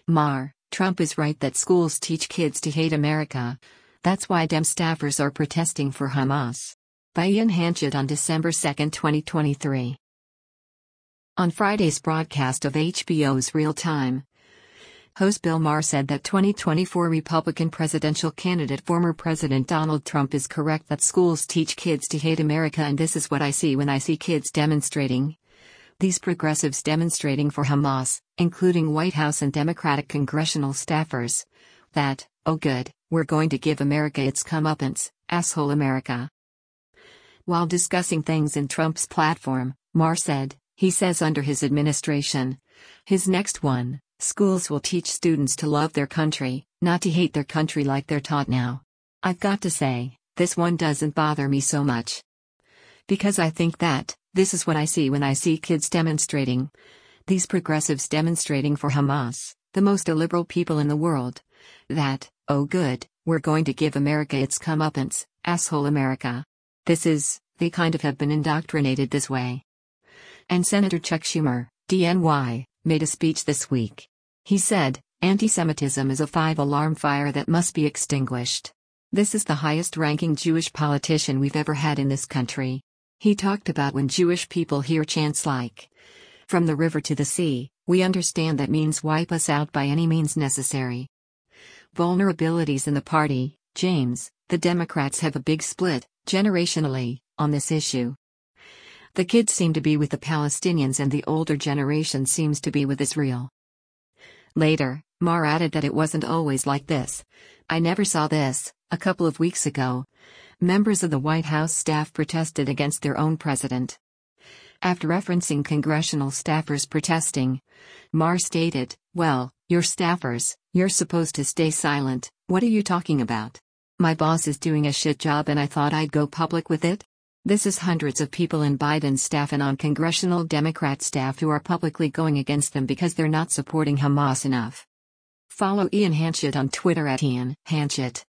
Mar, Trump is right that schools teach kids to hate America. That's why Dem staffers are protesting for Hamas. By Ian Hanchett on December 2, 2023. On Friday's broadcast of HBO's Real Time, host Bill Maher said that 2024 Republican presidential candidate former President Donald Trump is correct that schools teach kids to hate America, and this is what I see when I see kids demonstrating. These progressives demonstrating for Hamas, including White House and Democratic congressional staffers. That, oh good, we're going to give America its comeuppance, asshole America. While discussing things in Trump's platform, Maher said, he says under his administration, his next one, schools will teach students to love their country, not to hate their country like they're taught now. I've got to say, this one doesn't bother me so much. Because I think that, this is what I see when I see kids demonstrating. These progressives demonstrating for Hamas, the most illiberal people in the world. That, oh good, we're going to give America its comeuppance, asshole America. They kind of have been indoctrinated this way. And Senator Chuck Schumer, DNY, made a speech this week. He said, anti-Semitism is a 5-alarm fire that must be extinguished. This is the highest-ranking Jewish politician we've ever had in this country. He talked about when Jewish people hear chants like, from the river to the sea, we understand that means wipe us out by any means necessary. Vulnerabilities in the party, James, the Democrats have a big split, generationally, on this issue. The kids seem to be with the Palestinians and the older generation seems to be with Israel. Later, Maher added that it wasn't always like this. I never saw this. A couple of weeks ago, members of the White House staff protested against their own president. After referencing congressional staffers protesting, Maher stated, well, you're staffers, you're supposed to stay silent, what are you talking about? My boss is doing a shit job and I thought I'd go public with it? This is hundreds of people in Biden's staff and on congressional Democrat staff who are publicly going against them because they're not supporting Hamas enough. Follow Ian Hanchett on Twitter @Ian Hanchett.